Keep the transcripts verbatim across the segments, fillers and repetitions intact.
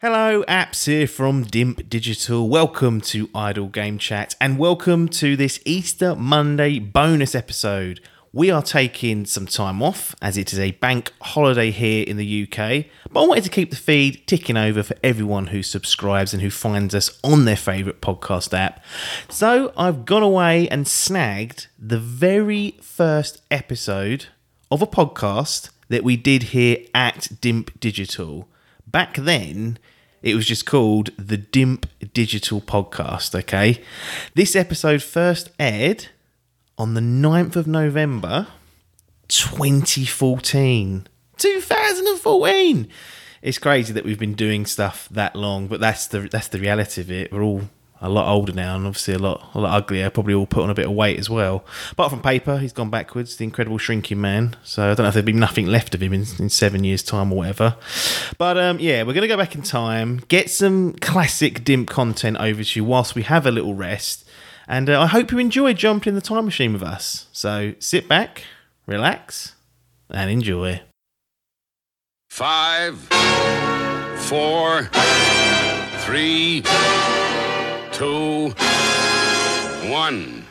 Hello, Apps here from Dimp Digital. Welcome to Idle Game Chat and welcome to this Easter Monday bonus episode. We are taking some time off as it is a bank holiday here in the U K, but I wanted to keep the feed ticking over for everyone who subscribes and who finds us on their favourite podcast app. So I've gone away and snagged the very first episode of a podcast that we did here at Dimp Digital. Back then, it was just called the Dimp Digital Podcast, okay? This episode first aired on the ninth of November, twenty fourteen. twenty fourteen! It's crazy that we've been doing stuff that long, but that's the that's the reality of it. We're all a lot older now and obviously a lot, a lot uglier, probably all put on a bit of weight as well. Apart from Paper, he's gone backwards, the incredible shrinking man. So I don't know if there'd be nothing left of him in, in seven years' time or whatever. But um, yeah, we're going to go back in time, get some classic Dimp content over to you whilst we have a little rest. And uh, I hope you enjoy jumping in the time machine with us. So sit back, relax, and enjoy. Five, four, three, two, one.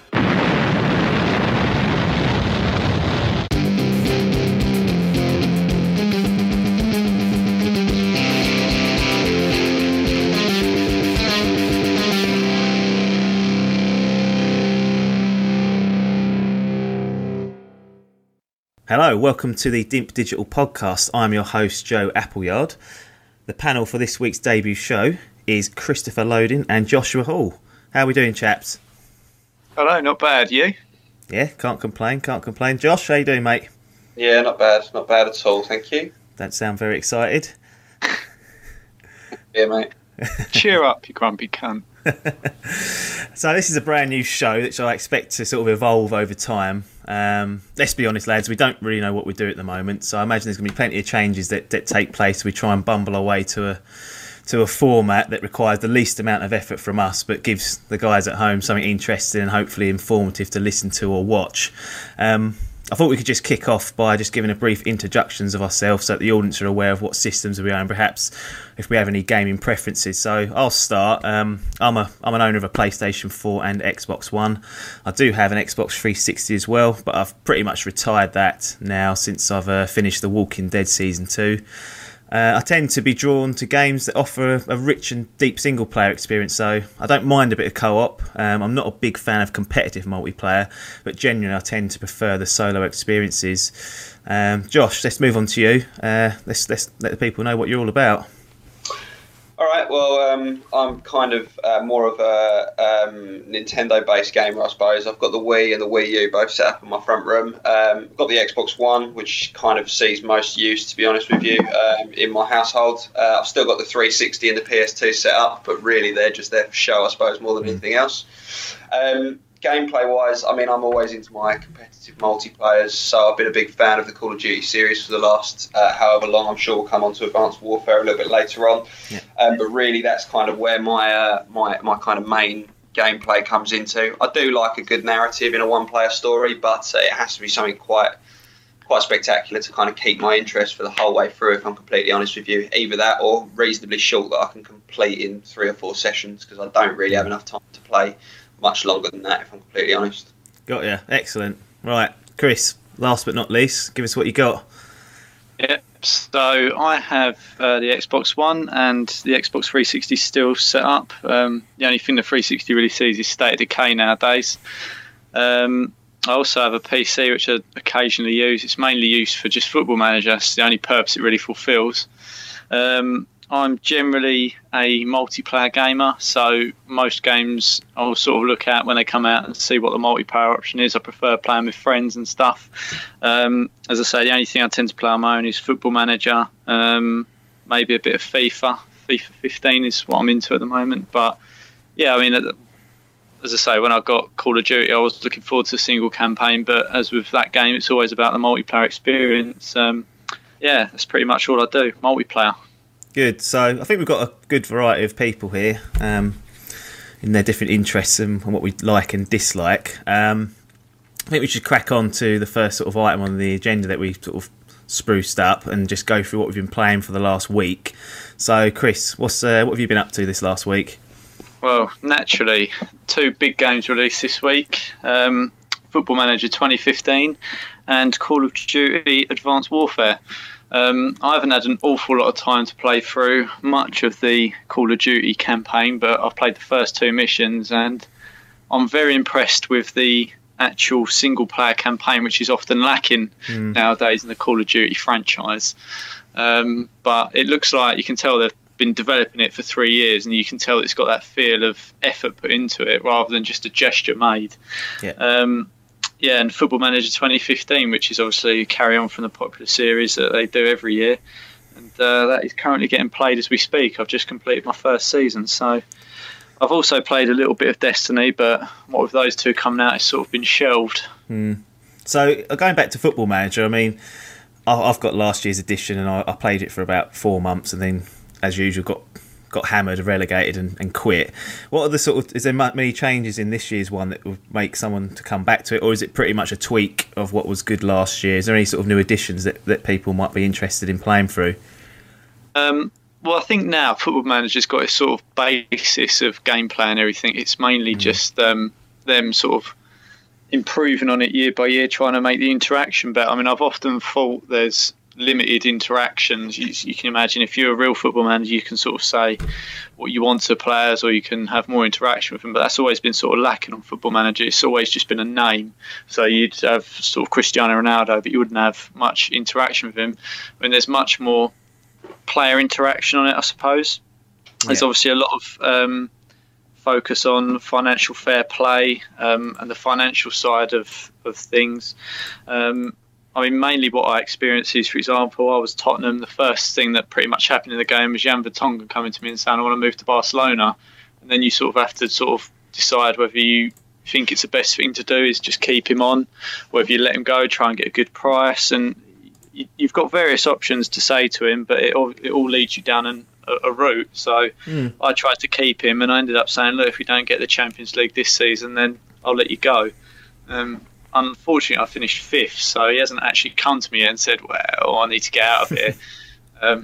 Hello, welcome to the Dimp Digital Podcast. I'm your host, Joe Appleyard. The panel for this week's debut show is Christopher Loading and Joshua Hall. How are we doing, chaps? Hello, not bad. You? Yeah, can't complain, can't complain. Josh, how you doing, mate? Yeah, not bad, not bad at all, thank you. Don't sound very excited. Yeah, mate. Cheer up, you grumpy cunt. So this is a brand new show which I expect to sort of evolve over time. Um, let's be honest, lads, we don't really know what we do at the moment, so I imagine there's going to be plenty of changes that, that take place. We try and bumble our way to a to a format that requires the least amount of effort from us but gives the guys at home something interesting and hopefully informative to listen to or watch. Um, I thought we could just kick off by just giving a brief introductions of ourselves so that the audience are aware of what systems we are and perhaps if we have any gaming preferences. So I'll start. Um, I'm a I'm an owner of a PlayStation four and Xbox One. I do have an Xbox three sixty as well, but I've pretty much retired that now since I've uh, finished The Walking Dead Season two. Uh, I tend to be drawn to games that offer a, a rich and deep single-player experience, so I don't mind a bit of co-op. Um, I'm not a big fan of competitive multiplayer, but genuinely I tend to prefer the solo experiences. Um, Josh, let's move on to you. Uh, let's, let's let the people know what you're all about. All right, well, um, I'm kind of uh, more of a um, Nintendo-based gamer, I suppose. I've got the Wii and the Wii U both set up in my front room. Um, I've got the Xbox One, which kind of sees most use, to be honest with you, um, in my household. Uh, I've still got the three sixty and the P S two set up, but really they're just there for show, I suppose, more than anything else. Um, Gameplay-wise, I mean, I'm always into my competitive multiplayers, so I've been a big fan of the Call of Duty series for the last uh, however long. I'm sure we'll come on to Advanced Warfare a little bit later on. Yeah. Um, but really, that's kind of where my, uh, my my kind of main gameplay comes into. I do like a good narrative in a one-player story, but uh, it has to be something quite quite spectacular to kind of keep my interest for the whole way through, if I'm completely honest with you. Either that or reasonably short that I can complete in three or four sessions, because I don't really have enough time to play much longer than that, if I'm completely honest. Got ya. Excellent. Right, Chris, last but not least, give us what you got. Yep, so I have uh, the Xbox One and the Xbox three sixty still set up. Um, the only thing the three sixty really sees is State of Decay nowadays. Um, I also have a P C which I occasionally use. It's mainly used for just Football Manager. It's the only purpose it really fulfills. Um, I'm generally a multiplayer gamer, so most games I'll sort of look at when they come out and see what the multiplayer option is. I prefer playing with friends and stuff. Um, as I say, the only thing I tend to play on my own is Football Manager, um, maybe a bit of FIFA. FIFA fifteen is what I'm into at the moment. But yeah, I mean, as I say, when I got Call of Duty, I was looking forward to a single campaign, but as with that game, it's always about the multiplayer experience. Um, yeah, that's pretty much all I do, multiplayer. Good. So I think we've got a good variety of people here um, in their different interests and what we like and dislike. Um, I think we should crack on to the first sort of item on the agenda that we sort of spruced up and just go through what we've been playing for the last week. So, Chris, what's uh, what have you been up to this last week? Well, naturally, two big games released this week. Um, Football Manager twenty fifteen and Call of Duty Advanced Warfare. Um, I haven't had an awful lot of time to play through much of the Call of Duty campaign, but I've played the first two missions and I'm very impressed with the actual single player campaign, which is often lacking mm. nowadays in the Call of Duty franchise. Um, but it looks like you can tell they've been developing it for three years and you can tell it's got that feel of effort put into it rather than just a gesture made. Yeah. Um, Yeah, and Football Manager twenty fifteen, which is obviously a carry on from the popular series that they do every year. And uh, that is currently getting played as we speak. I've just completed my first season. So I've also played a little bit of Destiny, but what with those two coming out, it's sort of been shelved. Mm. So going back to Football Manager, I mean, I've got last year's edition and I played it for about four months and then, as usual, got got hammered, relegated and, and quit. What are the sort of, is there many changes in this year's one that would make someone to come back to it, or is it pretty much a tweak of what was good last year? Is there any sort of new additions that, that people might be interested in playing through? Um, well, I think now Football Manager's got a sort of basis of gameplay and everything. It's mainly mm. just um, them sort of improving on it year by year, trying to make the interaction better. I mean, I've often thought there's limited interactions. You, you can imagine if you're a real football manager, you can sort of say what you want to players, or you can have more interaction with them. But that's always been sort of lacking on Football Manager. It's always just been a name. So you'd have sort of Cristiano Ronaldo, but you wouldn't have much interaction with him. I mean, there's much more player interaction on it, I suppose. There's yeah. obviously a lot of um, focus on financial fair play um, and the financial side of of things. Um, I mean, mainly what I experienced is, for example, I was Tottenham. The first thing that pretty much happened in the game was Jan Vertonghen coming to me and saying, I want to move to Barcelona. And then you sort of have to sort of decide whether you think it's the best thing to do is just keep him on, whether you let him go, try and get a good price. And you, you've got various options to say to him, but it all, it all leads you down an, a, a route. So mm. I tried to keep him, and I ended up saying, look, if we don't get the Champions League this season, then I'll let you go. Um, Unfortunately, I finished fifth, so he hasn't actually come to me and said, well, I need to get out of here. um,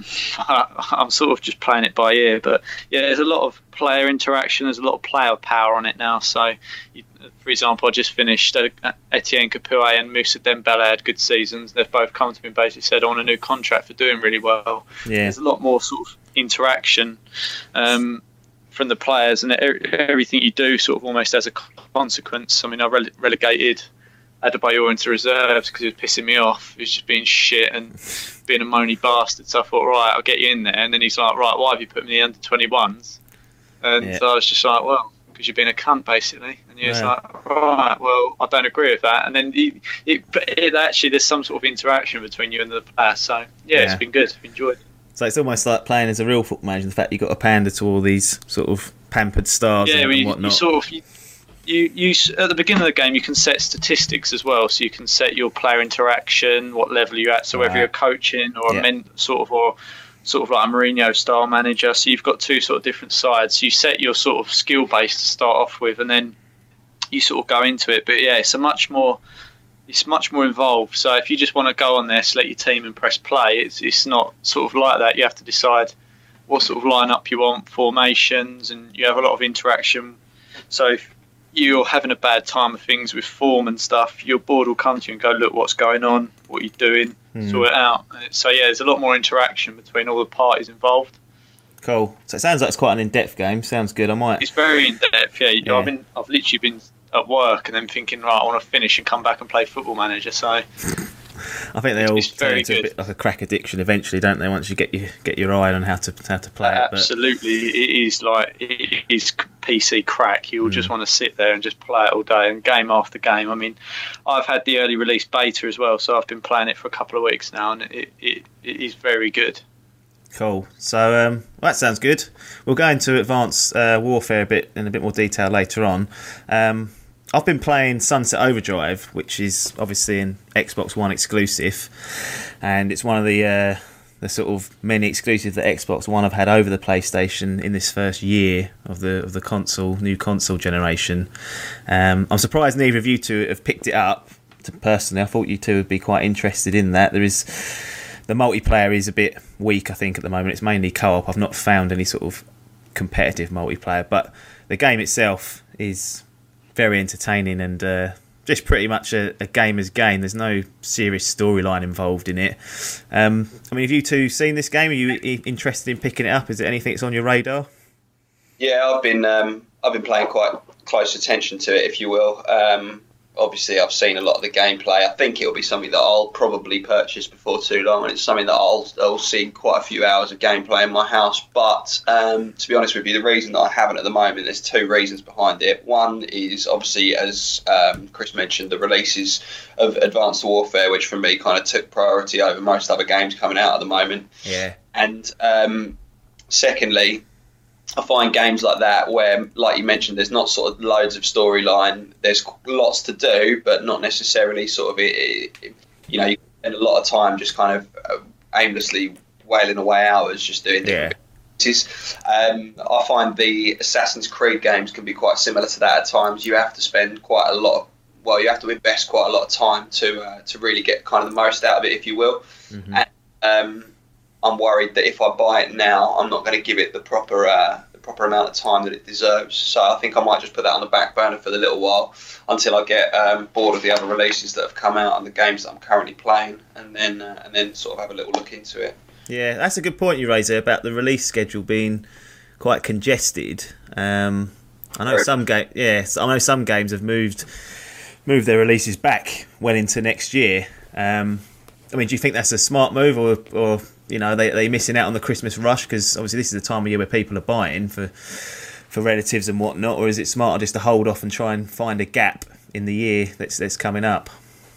I'm sort of just playing it by ear. But, yeah, there's a lot of player interaction. There's a lot of player power on it now. So, you, for example, I just finished uh, Etienne Capoue and Moussa Dembele had good seasons. They've both come to me and basically said, I want a new contract for doing really well. Yeah. There's a lot more sort of interaction um, from the players, and everything you do sort of almost as a consequence. I mean, I rele- relegated Adebayor into reserves because he was pissing me off. He was just being shit and being a moany bastard. So I thought, right, I'll get you in there. And then he's like, right, why have you put me in the under twenty-ones? And yeah. so I was just like, well, because you're being a cunt, basically. And he was yeah. like, right, well, I don't agree with that. And then he, it, it actually, there's some sort of interaction between you and the player. So, yeah, yeah. it's been good. I've enjoyed it. So it's almost like playing as a real football manager. The fact you've got to pander to all these sort of pampered stars yeah, and, well, and you, whatnot. You sort of... You, You, you at the beginning of the game you can set statistics as well, so you can set your player interaction, what level you're at, so whether right. you're coaching or yeah. a men, sort of or sort of like a Mourinho style manager. So you've got two sort of different sides. You set your sort of skill base to start off with, and then you sort of go into it. But yeah, it's a much more it's much more involved. So if you just want to go on there, select your team and press play, it's it's not sort of like that. You have to decide what sort of lineup you want, formations, and you have a lot of interaction. So if you're having a bad time of things with form and stuff, your board will come to you and go, look, what's going on, what are you doing, mm. sort it out. So yeah, there's a lot more interaction between all the parties involved. Cool. So it sounds like it's quite an in-depth game. Sounds good. I might. It's very in-depth. Yeah, yeah. I've been, I've literally been at work and then thinking, right, I want to finish and come back and play Football Manager. So I think they all turn into a bit like a crack addiction eventually, don't they? Once you get your get your eye on how to how to play uh, it. Absolutely, it is like it is P C crack. You'll mm. just want to sit there and just play it all day and game after game. I mean, I've had the early release beta as well, so I've been playing it for a couple of weeks now, and it it, it is very good. Cool. So um, well, that sounds good. We'll go into Advanced uh, Warfare a bit in a bit more detail later on. Um, I've been playing Sunset Overdrive, which is obviously an Xbox One exclusive, and it's one of the uh, the sort of many exclusives that Xbox One have had over the PlayStation in this first year of the of the console new console generation. Um, I'm surprised neither of you two have picked it up personally. I thought you two would be quite interested in that. There is the multiplayer is a bit weak, I think, at the moment. It's mainly co-op. I've not found any sort of competitive multiplayer, but the game itself is very entertaining and uh, just pretty much a, a gamer's game. There's no serious storyline involved in it. Um, I mean, have you two seen this game? Are you interested in picking it up? Is there anything that's on your radar? Yeah, I've been um, I've been playing quite close attention to it, if you will. Um, obviously, I've seen a lot of the gameplay. I think it'll be something that I'll probably purchase before too long, and it's something that I'll, I'll see quite a few hours of gameplay in my house. But um, to be honest with you, the reason that I haven't at the moment, there's two reasons behind it. One is obviously, as um, Chris mentioned, the releases of Advanced Warfare, which for me kind of took priority over most other games coming out at the moment. Yeah. And um, secondly, I find games like that where, like you mentioned, there's not sort of loads of storyline. There's lots to do, but not necessarily sort of, it, it, you know, you spend a lot of time just kind of uh, aimlessly wailing away hours just doing different bits. Um, I find the Assassin's Creed games can be quite similar to that at times. You have to spend quite a lot of, well, you have to invest quite a lot of time to uh, to really get kind of the most out of it, if you will. Mm-hmm. And, um, I'm worried that if I buy it now, I'm not going to give it the proper uh, the proper amount of time that it deserves. So I think I might just put that on the back burner for the little while until I get um, bored of the other releases that have come out and the games that I'm currently playing, and then uh, and then sort of have a little look into it. Yeah, that's a good point you raise there about the release schedule being quite congested. Um, I know some ga- yeah, I know some games have moved moved their releases back well into next year. Um, I mean, do you think that's a smart move, or or you know, they they missing out on the Christmas rush? Because obviously this is the time of year where people are buying for for relatives and whatnot. Or is it smarter just to hold off and try and find a gap in the year that's that's coming up?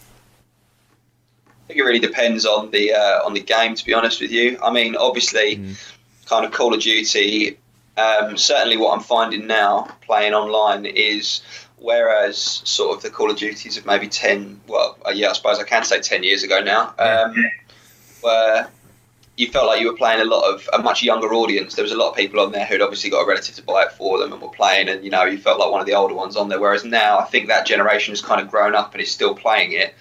I think it really depends on the uh, on the game, to be honest with you. I mean, obviously, mm. kind of Call of Duty. Um, certainly, what I'm finding now playing online is, whereas sort of the Call of Duties of maybe ten, well, uh, yeah, I suppose I can say ten years ago now, um, where you felt like you were playing a lot of a much younger audience. There was a lot of people on there who'd obviously got a relative to buy it for them and were playing, and you know, you felt like one of the older ones on there. Whereas now, I think that generation has kind of grown up and is still playing it.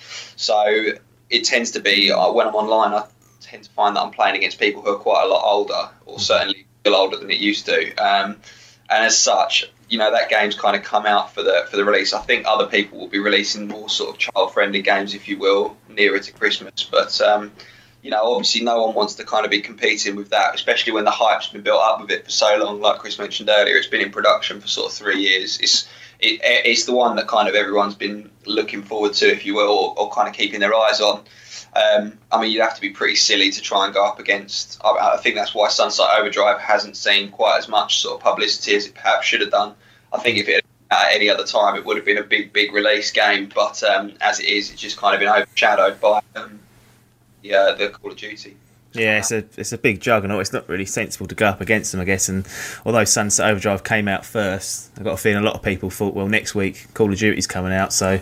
So it tends to be uh, when I'm online, I tend to find that I'm playing against people who are quite a lot older, or certainly feel older than it used to. Um, and as such, you know, that game's kind of come out for the for the release. I think other people will be releasing more sort of child-friendly games, if you will, nearer to Christmas. But um, you know, obviously, no one wants to kind of be competing with that, especially when the hype's been built up with it for so long. Like Chris mentioned earlier, it's been in production for sort of three years. It's it, it's the one that kind of everyone's been looking forward to, if you will, or, or kind of keeping their eyes on. Um, I mean, you'd have to be pretty silly to try and go up against. I, I think that's why Sunset Overdrive hasn't seen quite as much sort of publicity as it perhaps should have done. I think if it had at any other time, it would have been a big, big release game. But um, as it is, it's just kind of been overshadowed by um, the, uh, the Call of Duty. Yeah, it's a it's a big juggernaut. It's not really sensible to go up against them, I guess. And although Sunset Overdrive came out first, I've got a feeling a lot of people thought, well, next week Call of Duty's coming out, so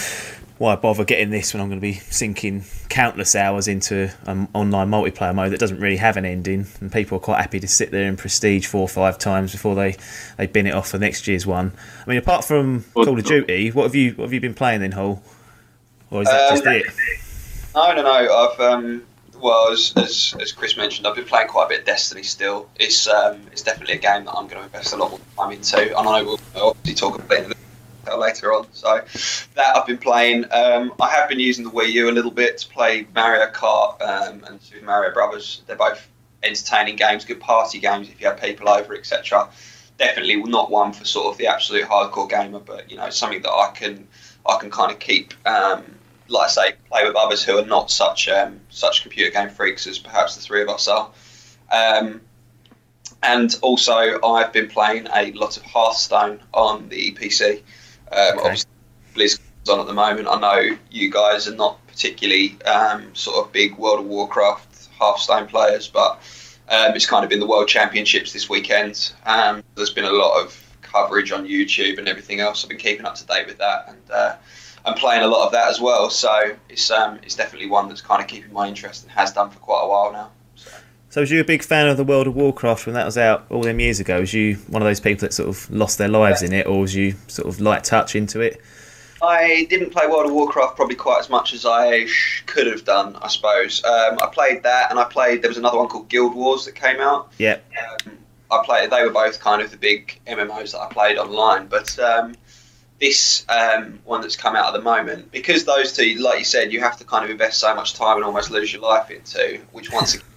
why bother getting this when I'm going to be sinking countless hours into an online multiplayer mode that doesn't really have an ending, and people are quite happy to sit there and prestige four or five times before they, they bin it off for next year's one. I mean, apart from Call of Duty, what have you what have you been playing then, Hull? Or is that um, just it? No, no, no. I've um, well, as, as as Chris mentioned, I've been playing quite a bit of Destiny still. It's um, it's definitely a game that I'm going to invest a lot more time into, and I know we'll obviously talk about it later on. So that I've been playing. Um, I have been using the Wii U a little bit to play Mario Kart um, and Super Mario Brothers. They're both entertaining games, good party games if you have people over, et cetera. Definitely not one for sort of the absolute hardcore gamer, but you know, something that I can I can kind of keep, um, like I say, play with others who are not such um, such computer game freaks as perhaps the three of us are. Um, and also, I've been playing a lot of Hearthstone on the P C. Um, okay. Obviously, BlizzCon's on at the moment. I know you guys are not particularly um, sort of big World of Warcraft Hearthstone players, but um, it's kind of been the World Championships this weekend. Um, there's been a lot of coverage on YouTube and everything else. I've been keeping up to date with that, and uh, I'm playing a lot of that as well. So it's um, it's definitely one that's kind of keeping my interest and has done for quite a while now. So. So was you a big fan of the World of Warcraft when that was out all them years ago? Was you one of those people that sort of lost their lives in it, or was you sort of light touch into it? I didn't play World of Warcraft probably quite as much as I sh- could have done, I suppose. Um, I played that, and I played. There was another one called Guild Wars that came out. Yeah. Um, I played. They were both kind of the big M M Os that I played online, but um, this um, one that's come out at the moment, because those two, like you said, you have to kind of invest so much time and almost lose your life into, which once again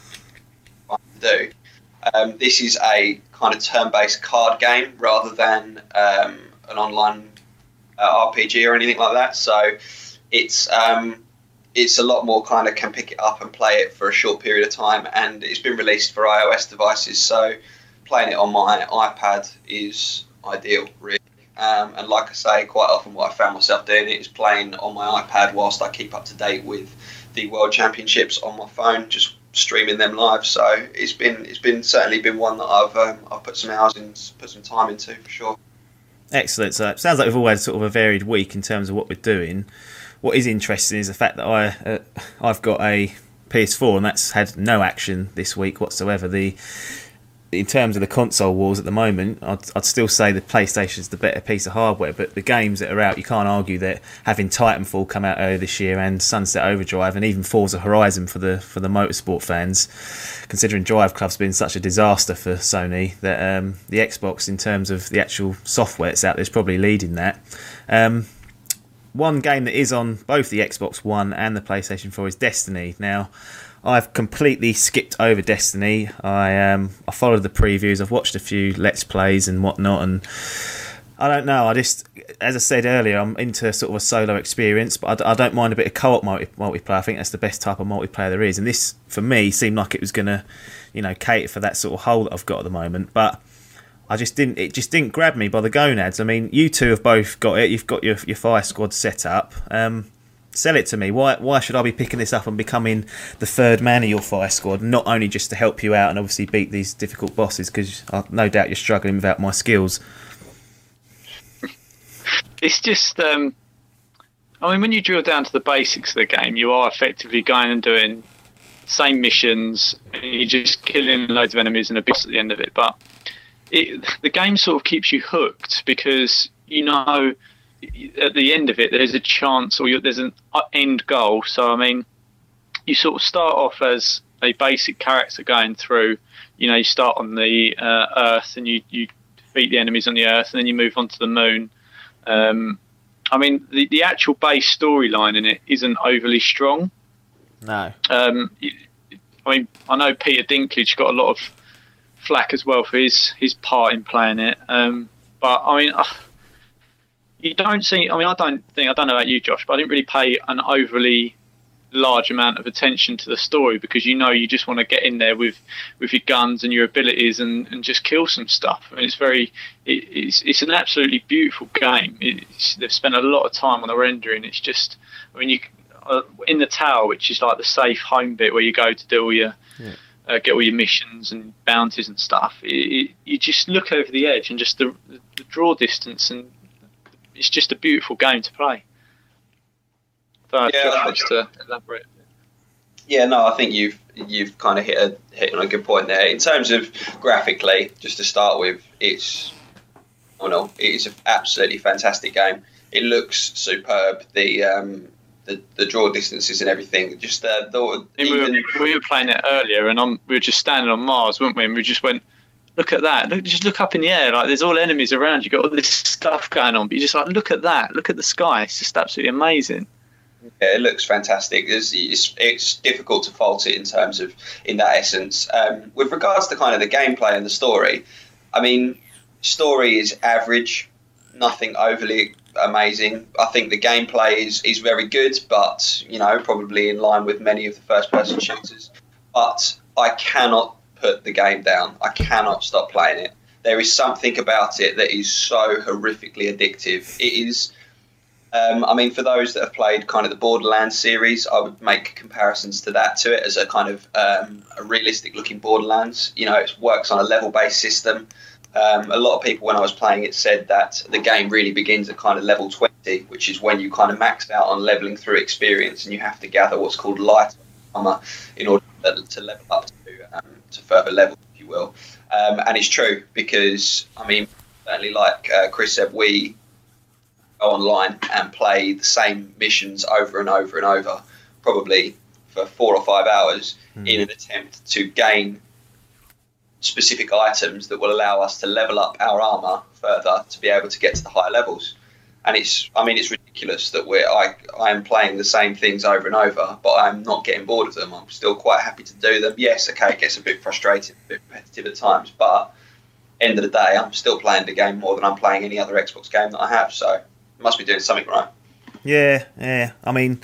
to do. Um, this is a kind of turn-based card game rather than um, an online uh, R P G or anything like that. So it's um, it's a lot more kind of can pick it up and play it for a short period of time, and it's been released for iOS devices. So playing it on my iPad is ideal, really. Um, and like I say, quite often what I found myself doing is playing on my iPad whilst I keep up to date with the World Championships on my phone, just streaming them live. So it's been it's been certainly been one that I've um, I've put some hours in, put some time into for sure. Excellent. So it sounds like we've always sort of a varied week in terms of what we're doing. What is interesting is the fact that I uh, I've got a P S four and that's had no action this week whatsoever. The in terms of the console wars at the moment, I'd, I'd still say the PlayStation's the better piece of hardware, but the games that are out, you can't argue that having Titanfall come out earlier this year and Sunset Overdrive and even Forza Horizon for the for the motorsport fans, considering Drive Club's been such a disaster for Sony, that um, the Xbox, in terms of the actual software that's out there, is probably leading that. Um, one game that is on both the Xbox One and the PlayStation four is Destiny. Now, I've completely skipped over Destiny. I um I followed the previews. I've watched a few Let's Plays and whatnot, and I don't know. I just, as I said earlier, I'm into sort of a solo experience, but I, I don't mind a bit of co-op multi- multiplayer. I think that's the best type of multiplayer there is, and this, for me, seemed like it was gonna, you know, cater for that sort of hole that I've got at the moment. But I just didn't. It just didn't grab me by the gonads. I mean, you two have both got it. You've got your your Fire Squad set up. Um, Sell it to me. Why why should I be picking this up and becoming the third man of your Fire Squad? Not only just to help you out and obviously beat these difficult bosses, because no doubt you're struggling without my skills. It's just, um, I mean, when you drill down to the basics of the game, you are effectively going and doing the same missions, and you're just killing loads of enemies and a boss at the end of it. But it, the game sort of keeps you hooked because you know, at the end of it, there's a chance, or there's an end goal. So, I mean, you sort of start off as a basic character going through. You know, you start on the uh, Earth, and you, you defeat the enemies on the Earth, and then you move on to the Moon. Um, I mean, the, the actual base storyline in it isn't overly strong. No. Um, I mean, I know Peter Dinklage got a lot of flack as well for his, his part in playing it. Um, but, I mean... Uh, You don't see. I mean, I don't think. I don't know about you, Josh, but I didn't really pay an overly large amount of attention to the story because you know you just want to get in there with, with your guns and your abilities and, and just kill some stuff. I mean, it's very. It, it's it's an absolutely beautiful game. It's, they've spent a lot of time on the rendering. It's just. I mean, you uh, in the tower, which is like the safe home bit where you go to do all your. Yeah. Uh, get all your missions and bounties and stuff. It, it, you just look over the edge and just the, the draw distance and. It's just a beautiful game to play. So yeah, Josh wants to elaborate. Yeah, no, I think you've you've kind of hit a hit on a good point there. In terms of graphically, just to start with, it's oh no, it is an absolutely fantastic game. It looks superb. The um, the, the draw distances and everything. Just uh, the even, we, were, we were playing it earlier, and I'm, we were just standing on Mars, weren't we? And we just went. Look at that. Look, just look up in the air. Like there's all enemies around. You've got all this stuff going on. But you're just like, look at that. Look at the sky. It's just absolutely amazing. Yeah, it looks fantastic. It's, it's, it's difficult to fault it in terms of, in that essence. Um, with regards to kind of the gameplay and the story, I mean, story is average. Nothing overly amazing. I think the gameplay is, is very good, but, you know, probably in line with many of the first-person shooters. But I cannot... put the game down. I cannot stop playing it. There is something about it that is so horrifically addictive. It is, um, I mean, for those that have played kind of the Borderlands series, I would make comparisons to that, to it as a kind of um, a realistic looking Borderlands. You know, it works on a level-based system. Um, a lot of people, when I was playing it, said that the game really begins at kind of level twenty, which is when you kind of max out on leveling through experience, and you have to gather what's called light armor in order to level up to um, to further levels, if you will. Um, and it's true because, I mean, certainly like uh, Chris said, we go online and play the same missions over and over and over, probably for four or five hours, mm. in an attempt to gain specific items that will allow us to level up our armor further to be able to get to the higher levels. And it's, I mean, it's ridiculous that we're, I, I am playing the same things over and over, but I'm not getting bored of them. I'm still quite happy to do them. Yes, okay, it gets a bit frustrating, a bit repetitive at times, but end of the day, I'm still playing the game more than I'm playing any other Xbox game that I have, so I must be doing something right. Yeah, yeah. I mean,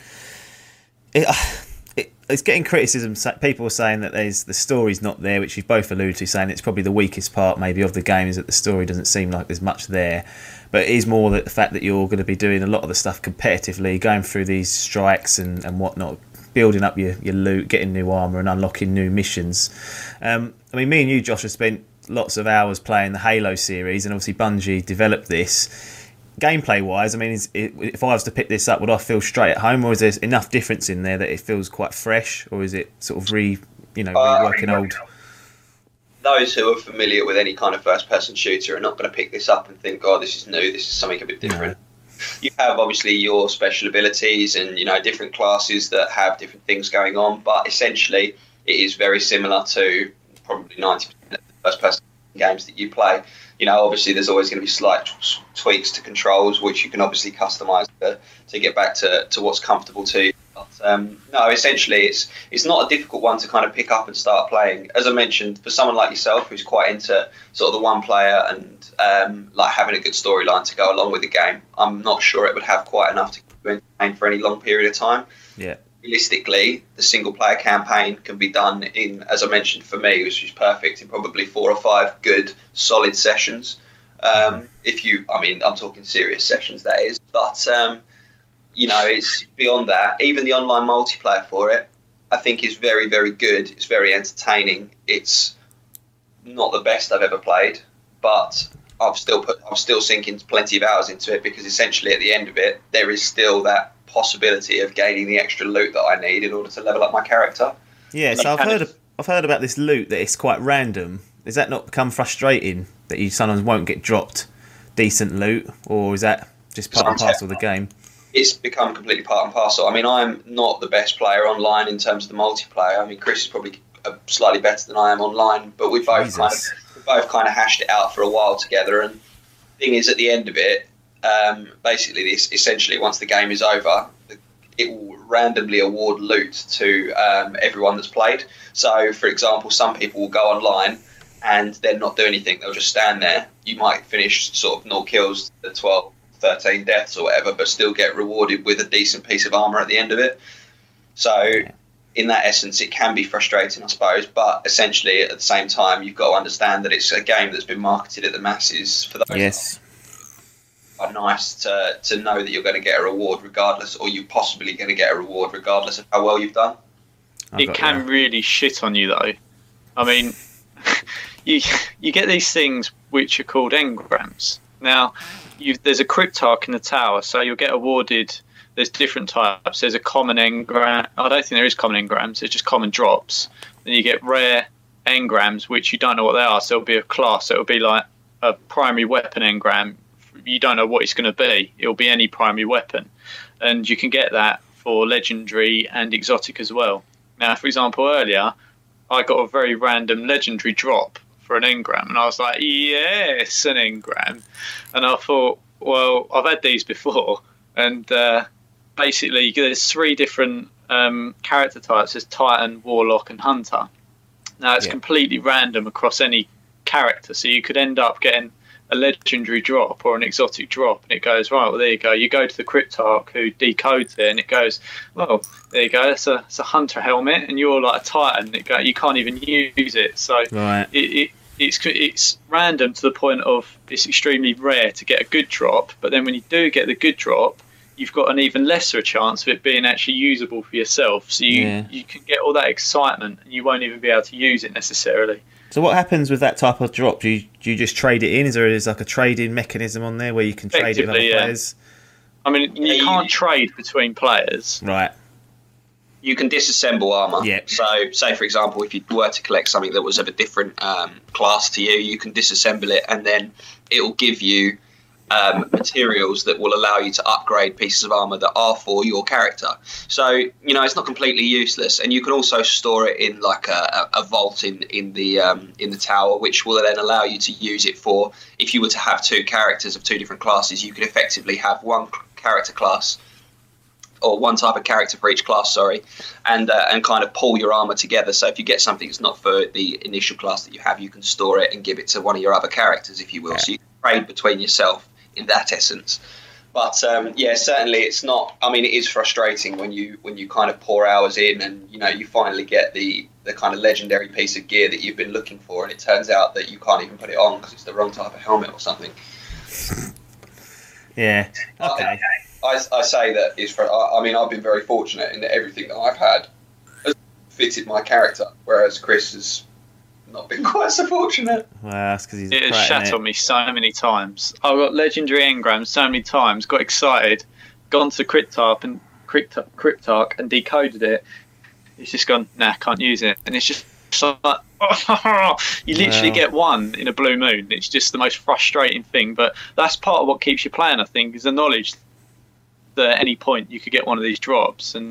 it, it, it's getting criticism. People are saying that there's the story's not there, which you've both alluded to, saying it's probably the weakest part maybe of the game, is that the story doesn't seem like there's much there. But it is more that the fact that you're going to be doing a lot of the stuff competitively, going through these strikes and, and whatnot, building up your, your loot, getting new armour and unlocking new missions. Um, I mean, me and you, Josh, have spent lots of hours playing the Halo series, and obviously Bungie developed this. Gameplay-wise, I mean, is it, if I was to pick this up, would I feel straight at home, or is there enough difference in there that it feels quite fresh, or is it sort of re, you know, reworking uh, old? Those who are familiar with any kind of first-person shooter are not going to pick this up and think, "Oh, this is new. This is something a bit different." No. You have obviously your special abilities and, you know, different classes that have different things going on, but essentially it is very similar to probably ninety percent of the first-person games that you play. You know, obviously there's always going to be slight t- tweaks to controls, which you can obviously customize to, to get back to, to what's comfortable to you. But um, no, essentially it's it's not a difficult one to kind of pick up and start playing. As I mentioned, for someone like yourself who's quite into sort of the one player and um, like having a good storyline to go along with the game, I'm not sure it would have quite enough to keep you entertained for any long period of time. Yeah. Realistically, the single player campaign can be done in, as I mentioned, for me, which is perfect, in probably four or five good solid sessions. Um, if you, I mean, I'm talking serious sessions, that is. But, um, you know, it's beyond that. Even the online multiplayer for it, I think, is very, very good. It's very entertaining. It's not the best I've ever played, but I've still put, I'm still sinking plenty of hours into it, because essentially at the end of it, there is still that possibility of gaining the extra loot that I need in order to level up my character. Yeah, so I've heard of, I've heard about this loot, that it's quite random. Does that not become frustrating that you sometimes won't get dropped decent loot, or is that just part and parcel of the game? It's become completely part and parcel. I mean, I'm not the best player online in terms of the multiplayer. I mean, Chris is probably slightly better than I am online, but we both kind of we both kind of hashed it out for a while together. And the thing is, at the end of it, Um, basically, this essentially, once the game is over, it will randomly award loot to um, everyone that's played. So, for example, some people will go online and then not do anything. They'll just stand there. You might finish sort of no kills, the twelve, thirteen deaths or whatever, but still get rewarded with a decent piece of armor at the end of it. So, in that essence, it can be frustrating, I suppose. But essentially, at the same time, you've got to understand that it's a game that's been marketed at the masses for those. Yes. Are nice to to know that you're going to get a reward regardless, or you're possibly going to get a reward regardless of how well you've done. It can that. really shit on you, though. I mean, you you get these things which are called engrams. Now, you, there's a cryptarch in the tower, so you'll get awarded. There's different types. There's a common engram. I don't think there is common engrams. There's just common drops. Then you get rare engrams, which you don't know what they are. So it'll be a class. So it'll be like a primary weapon engram. You don't know what it's going to be. It'll be any primary weapon, and you can get that for legendary and exotic as well. Now, for example, earlier I got a very random legendary drop for an engram, and I was like, yes, an engram. And I thought, well, I've had these before, and uh, basically there's three different um, character types. There's Titan, Warlock and Hunter. Now it's yeah. completely random across any character, so you could end up getting a legendary drop or an exotic drop, and it goes, right, well, there you go. You go to the cryptarch who decodes it, and it goes, well, there you go. It's a, it's a hunter helmet, and you're like a Titan. It go, you can't even use it. So right. it, it it's it's random to the point of it's extremely rare to get a good drop. But then when you do get the good drop, you've got an even lesser chance of it being actually usable for yourself. So you yeah. you can get all that excitement, and you won't even be able to use it necessarily. So what happens with that type of drop? Do you, do you just trade it in? Is there is like a trading mechanism on there where you can trade it with other yeah. players? I mean, you yeah, can't you, trade between players. Right. You can disassemble armour. Yeah. So, say, for example, if you were to collect something that was of a different um, class to you, you can disassemble it, and then it will give you um, materials that will allow you to upgrade pieces of armor that are for your character. So, you know, it's not completely useless, and you can also store it in like a, a vault in in the um, in the tower, which will then allow you to use it for, if you were to have two characters of two different classes, you could effectively have one character class, or one type of character for each class, sorry, and uh, and kind of pull your armor together. So if you get something that's not for the initial class that you have, you can store it and give it to one of your other characters, if you will. Yeah. So you can trade between yourself in that essence. But um, yeah, certainly it's not. I mean, it is frustrating when you when you kind of pour hours in, and you know you finally get the the kind of legendary piece of gear that you've been looking for, and it turns out that you can't even put it on because it's the wrong type of helmet or something. Yeah. Okay. I, I, I say that is for. I, I mean, I've been very fortunate in that everything that I've had has fitted my character, whereas Chris has not been quite so fortunate. Well, that's because he's. It has shat on me so many times. I got legendary engrams so many times. Got excited, gone to Cryptarch and Cryptarch and decoded it. It's just gone. Nah, can't use it, and it's just like oh, you literally wow. get one in a blue moon. It's just the most frustrating thing. But that's part of what keeps you playing. I think is the knowledge that at any point you could get one of these drops, and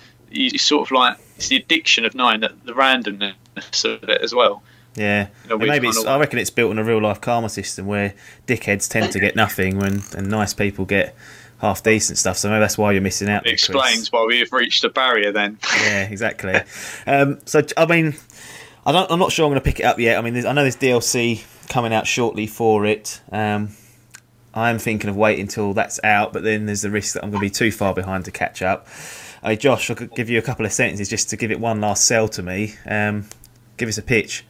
you sort of like it's the addiction of knowing that the randomness of it as well. Yeah, you know, maybe it's, of, I reckon it's built on a real life karma system where dickheads tend to get nothing when and nice people get half decent stuff. So maybe that's why you're missing out. It explains why we've reached a barrier then. Yeah, exactly. um, so I mean, I don't. I'm not sure I'm going to pick it up yet. I mean, I know there's D L C coming out shortly for it. Um, I'm thinking of waiting until that's out, but then there's the risk that I'm going to be too far behind to catch up. Hey, Josh, I could give you a couple of sentences just to give it one last sell to me. Um, give us a pitch.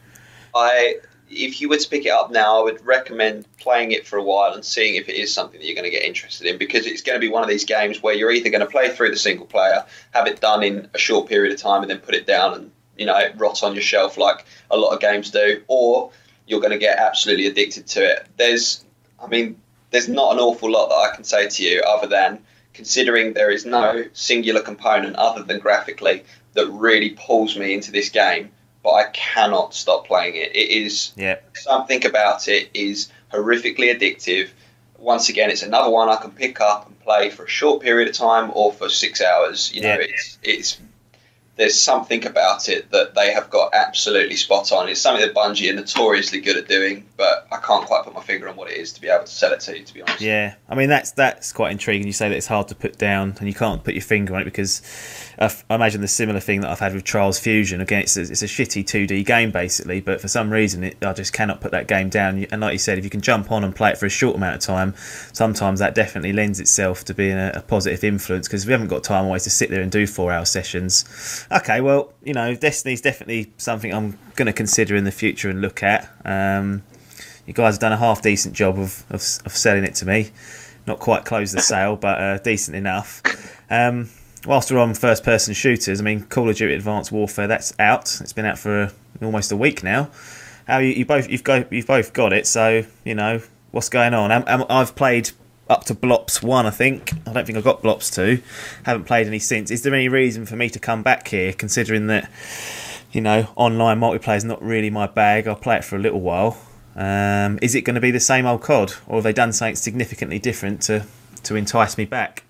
I, if you were to pick it up now, I would recommend playing it for a while and seeing if it is something that you're going to get interested in, because it's going to be one of these games where you're either going to play through the single player, have it done in a short period of time, and then put it down and, you know, it rot on your shelf like a lot of games do, or you're going to get absolutely addicted to it. There's, I mean, there's not an awful lot that I can say to you other than, considering there is no singular component other than graphically that really pulls me into this game, but I cannot stop playing it. It is, yeah. Something about it is horrifically addictive. Once again, it's another one I can pick up and play for a short period of time or for six hours. You know, yeah. it's it's there's something about it that they have got absolutely spot on. It's something that Bungie are notoriously good at doing, but I can't quite put my finger on what it is to be able to sell it to you, to be honest. Yeah, I mean, that's that's quite intriguing. You say that it's hard to put down and you can't put your finger on it because uh, I imagine the similar thing that I've had with Trials Fusion. Again, it's a, it's a shitty two D game, basically, but for some reason it, I just cannot put that game down. And like you said, if you can jump on and play it for a short amount of time, sometimes that definitely lends itself to being a, a positive influence, because we haven't got time always to sit there and do four-hour sessions. Okay, well, you know, Destiny's definitely something I'm going to consider in the future and look at. Um, you guys have done a half decent job of, of of selling it to me. Not quite closed the sale, but uh, decent enough. Um, whilst we're on first person shooters, I mean, Call of Duty Advanced Warfare, that's out. It's been out for uh, almost a week now. How you, you both you've got you've both got it, so you know what's going on. I'm, I'm, I've played up to Blops one, I think. I don't think I've got Blops two. Haven't played any since. Is there any reason for me to come back here, considering that, you know, online multiplayer is not really my bag? I'll play it for a little while. Um, is it going to be the same old C O D, or have they done something significantly different to, to entice me back?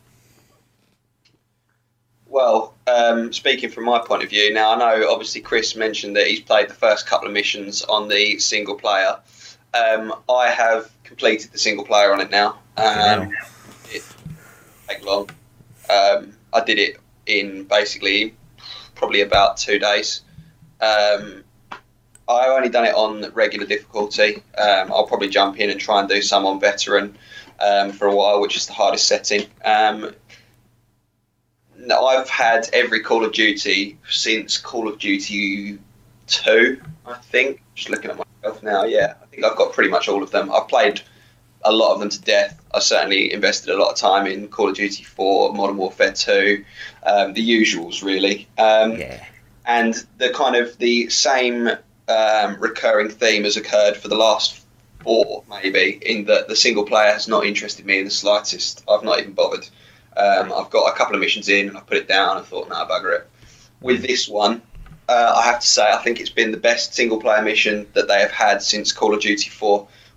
Well, um, speaking from my point of view, now I know obviously Chris mentioned that he's played the first couple of missions on the single player. Um, I have completed the single player on it now. Um, it didn't take long. Um, I did it in basically probably about two days. Um, I've only done it on regular difficulty. Um, I'll probably jump in and try and do some on veteran um, for a while, which is the hardest setting. Um, no, I've had every Call of Duty since Call of Duty two, I think. Just looking at myself now, yeah, I think I've got pretty much all of them. I've played a lot of them to death. I certainly invested a lot of time in Call of Duty four, Modern Warfare two, um, the usuals really. Um, yeah. And the kind of the same um, recurring theme has occurred for the last four, maybe, in that the single player has not interested me in the slightest. I've not even bothered. Um, I've got a couple of missions in, and I put it down and thought, nah, bugger it. With this one, uh, I have to say, I think it's been the best single player mission that they have had since Call of Duty four,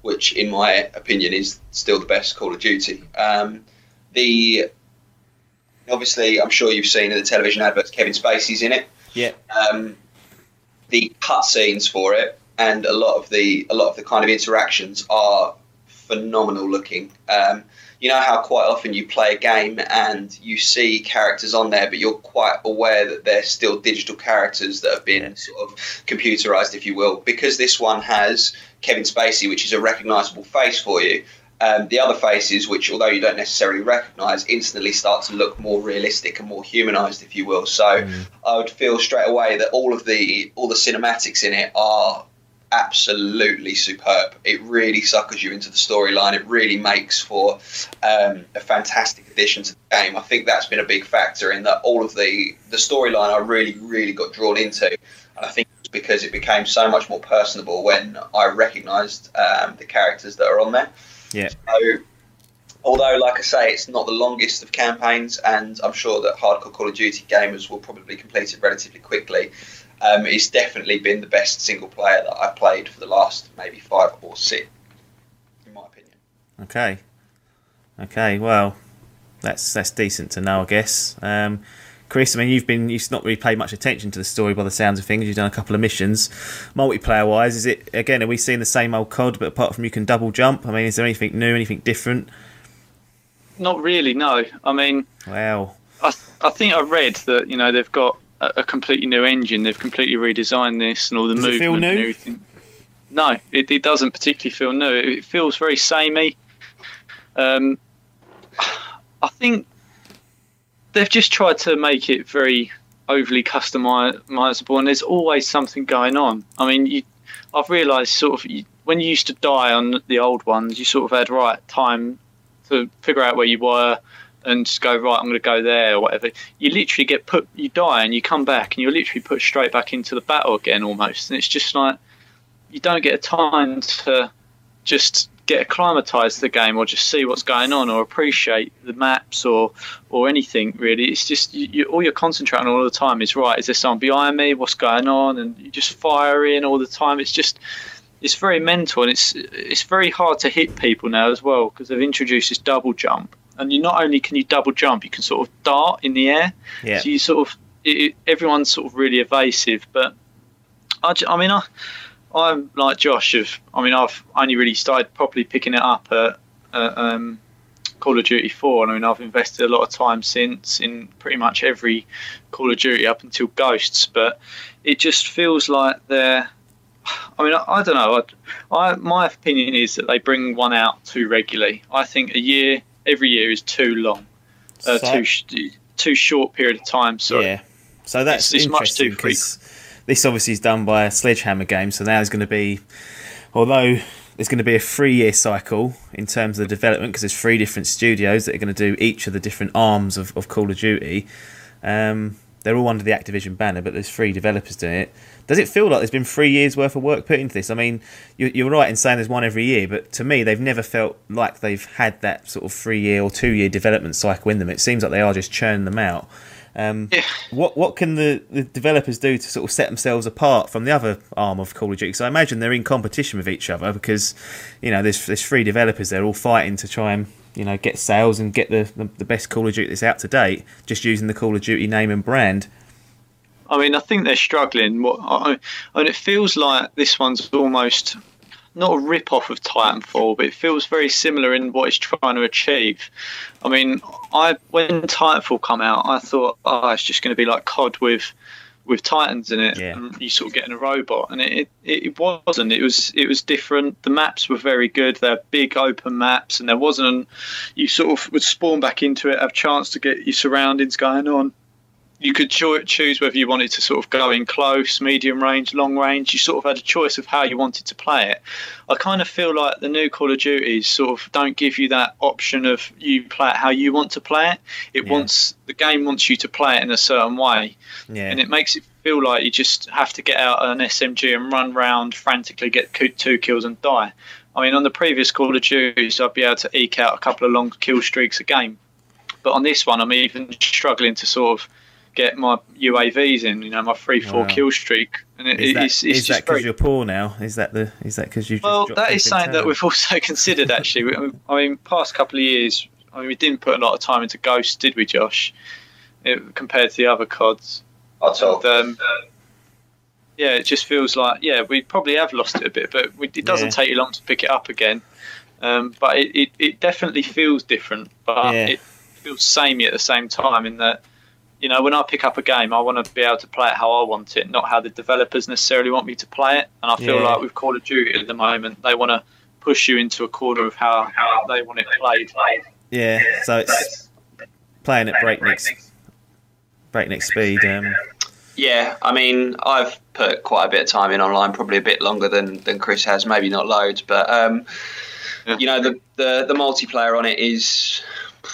which in my opinion is still the best Call of Duty. Um, the obviously, I'm sure you've seen in the television adverts, Kevin Spacey's in it. Yeah. Um, the cutscenes for it and a lot of the a lot of the kind of interactions are phenomenal looking. Um, you know how quite often you play a game and you see characters on there, but you're quite aware that they're still digital characters that have been sort of computerized, if you will. Because this one has Kevin Spacey, which is a recognizable face for you. Um, the other faces, which although you don't necessarily recognise, instantly start to look more realistic and more humanised, if you will. So mm. I would feel straight away that all of the all the cinematics in it are absolutely superb. It really suckers you into the storyline. It really makes for um, a fantastic addition to the game. I think that's been a big factor in that all of the the storyline I really, really got drawn into, and I think it's because it became so much more personable when I recognised um, the characters that are on there. Yeah. So, although, like I say, it's not the longest of campaigns, and I'm sure that hardcore Call of Duty gamers will probably complete it relatively quickly, um, it's definitely been the best single player that I've played for the last maybe five or six, in my opinion. Okay. Okay. Well, that's that's decent to know, I guess. Um, Chris, I mean, you've been you've not really paid much attention to the story by the sounds of things. You've done a couple of missions. Multiplayer wise, is it again? Are we seeing the same old C O D, but apart from you can double jump? I mean, is there anything new, anything different? Not really, no. I mean, wow. I th- I think I read that you know they've got a, a completely new engine. They've completely redesigned this and all the Does movement it feel new? and everything. No, it, it doesn't particularly feel new. It feels very samey. Um, I think they've just tried to make it very overly customizable, and there's always something going on. I mean, you, I've realised sort of you, when you used to die on the old ones, you sort of had right time to figure out where you were and just go, right, I'm going to go there or whatever. You literally get put, you die and you come back and you're literally put straight back into the battle again almost. And it's just like, you don't get a time to just get acclimatized to the game or just see what's going on or appreciate the maps or or anything really. It's just you, you, all you're concentrating on all the time is, right, is there someone behind me, what's going on, and you just fire in all the time. It's just it's very mental, and it's it's very hard to hit people now as well because they've introduced this double jump, and you not only can you double jump, you can sort of dart in the air. Yeah. So you sort of it, everyone's sort of really evasive, but I, I mean I I'm like Josh. Of, I mean, I've only really started properly picking it up at, at um, Call of Duty four. And I mean, I've invested a lot of time since in pretty much every Call of Duty up until Ghosts. But it just feels like they're. I mean, I, I don't know. I, I, my opinion is that they bring one out too regularly. I think a year, every year is too long, uh, so, too sh- too short period of time. Sorry. Yeah. So that's it's, it's interesting much too frequent. This obviously is done by a Sledgehammer game, so now there's going to be, although there's going to be a three-year cycle in terms of the development, because there's three different studios that are going to do each of the different arms of, of Call of Duty. Um, they're all under the Activision banner, but there's three developers doing it. Does it feel like there's been three years' worth of work put into this? I mean, you're, you're right in saying there's one every year, but to me, they've never felt like they've had that sort of three-year or two-year development cycle in them. It seems like they are just churning them out. Um, yeah. What what can the, the developers do to sort of set themselves apart from the other arm of Call of Duty? Because I imagine they're in competition with each other because, you know, there's there's three developers. They're all fighting to try and, you know, get sales and get the, the, the best Call of Duty that's out to date, just using the Call of Duty name and brand. I mean, I think they're struggling. What I, I mean, it feels like this one's almost not a rip-off of Titanfall, but it feels very similar in what it's trying to achieve. I mean, I when Titanfall come out, I thought, oh, it's just going to be like C O D with with Titans in it, yeah. and you sort of getting a robot, and it, it it wasn't. It was it was different. The maps were very good. They're big open maps, and there wasn't. You sort of would spawn back into it, have a chance to get your surroundings going on. You could choose whether you wanted to sort of go in close, medium range, long range. You sort of had a choice of how you wanted to play it. I kind of feel like the new Call of Duties sort of don't give you that option of you play it how you want to play it. It yeah. wants the game wants you to play it in a certain way, yeah. and it makes it feel like you just have to get out an S M G and run round frantically, get two kills and die. I mean, on the previous Call of Duties, I'd be able to eke out a couple of long kill streaks a game, but on this one, I'm even struggling to sort of get my U A Vs in. You know, my three four Wow. kill streak, and it, Is that, it's, it's is just that because very. you're poor now? Is that the? Is that because you? Just Well, dropped that is flipping something that talent? we've also considered actually. We- I mean, past couple of years, I mean, we didn't put a lot of time into Ghost, did we, Josh? It, compared to the other C O Ds. That's all. And, um, yeah, it just feels like yeah, we probably have lost it a bit, but we, it doesn't Yeah. take you long to pick it up again. Um, but it, it, it definitely feels different, but Yeah. it feels samey at the same time. In that, you know, when I pick up a game, I want to be able to play it how I want it, not how the developers necessarily want me to play it. And I feel Yeah. like with Call of Duty at the moment, they want to push you into a corner of how, how they want it played. Yeah, so it's playing at breakneck breakneck speed. Um, Yeah, I mean, I've put quite a bit of time in online, probably a bit longer than, than Chris has, maybe not loads, but um, Yeah. you know, the, the the multiplayer on it is